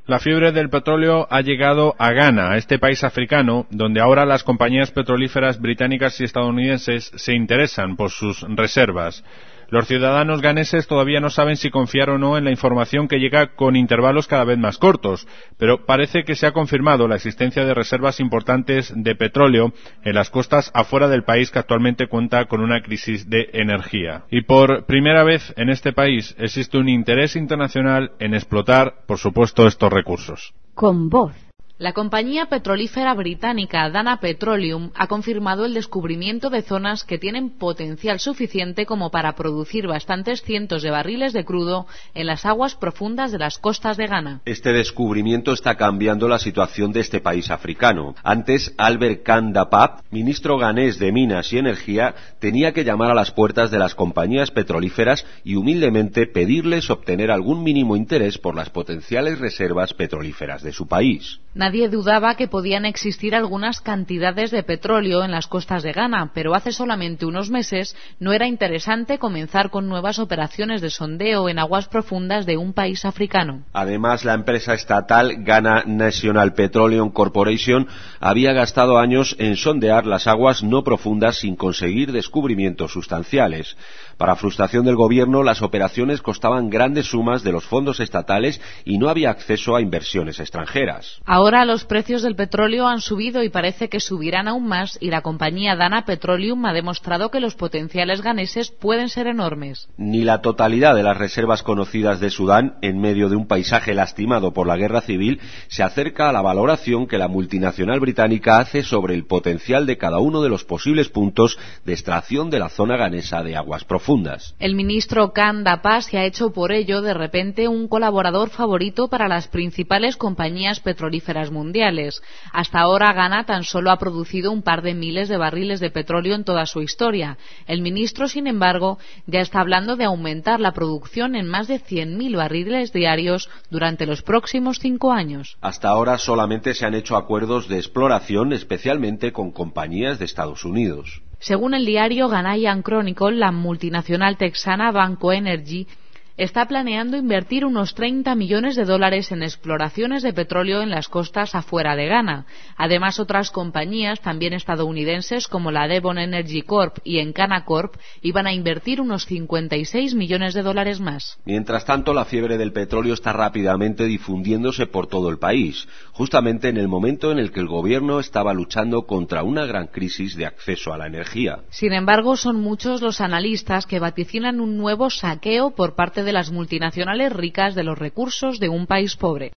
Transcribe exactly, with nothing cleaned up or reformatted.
La fiebre del petróleo ha llegado a Ghana, a este país africano, donde ahora las compañías petrolíferas británicas y estadounidenses se interesan por sus reservas. Los ciudadanos ganeses todavía no saben si confiar o no en la información que llega con intervalos cada vez más cortos, pero parece que se ha confirmado la existencia de reservas importantes de petróleo en las costas afuera del país, que actualmente cuenta con una crisis de energía. Y por primera vez en este país existe un interés internacional en explotar, por supuesto, estos recursos. Con voz. La compañía petrolífera británica Dana Petroleum ha confirmado el descubrimiento de zonas que tienen potencial suficiente como para producir bastantes cientos de barriles de crudo en las aguas profundas de las costas de Ghana. Este descubrimiento está cambiando la situación de este país africano. Antes, Albert Kan Dapap, ministro ganés de Minas y Energía, tenía que llamar a las puertas de las compañías petrolíferas y humildemente pedirles obtener algún mínimo interés por las potenciales reservas petrolíferas de su país. Nadie dudaba que podían existir algunas cantidades de petróleo en las costas de Ghana, pero hace solamente unos meses no era interesante comenzar con nuevas operaciones de sondeo en aguas profundas de un país africano. Además, la empresa estatal Ghana National Petroleum Corporation había gastado años en sondear las aguas no profundas sin conseguir descubrimientos sustanciales. Para frustración del gobierno, las operaciones costaban grandes sumas de los fondos estatales y no había acceso a inversiones extranjeras. Ahora los precios del petróleo han subido y parece que subirán aún más, y la compañía Dana Petroleum ha demostrado que los potenciales ganeses pueden ser enormes. Ni la totalidad de las reservas conocidas de Sudán, en medio de un paisaje lastimado por la guerra civil, se acerca a la valoración que la multinacional británica hace sobre el potencial de cada uno de los posibles puntos de extracción de la zona ganesa de aguas profundas. El ministro Kan Dapap se ha hecho por ello de repente un colaborador favorito para las principales compañías petrolíferas mundiales. Hasta ahora Ghana tan solo ha producido un par de miles de barriles de petróleo en toda su historia. El ministro, sin embargo, ya está hablando de aumentar la producción en más de cien mil barriles diarios durante los próximos cinco años. Hasta ahora solamente se han hecho acuerdos de exploración, especialmente con compañías de Estados Unidos. Según el diario Ghanaian Chronicle, la multinacional texana Banco Energy está planeando invertir unos treinta millones de dólares en exploraciones de petróleo en las costas afuera de Ghana. Además, otras compañías, también estadounidenses, como la Devon Energy Corp y Encana Corp, iban a invertir unos cincuenta y seis millones de dólares más. Mientras tanto, la fiebre del petróleo está rápidamente difundiéndose por todo el país, justamente en el momento en el que el gobierno estaba luchando contra una gran crisis de acceso a la energía. Sin embargo, son muchos los analistas que vaticinan un nuevo saqueo por parte de de las multinacionales ricas de los recursos de un país pobre.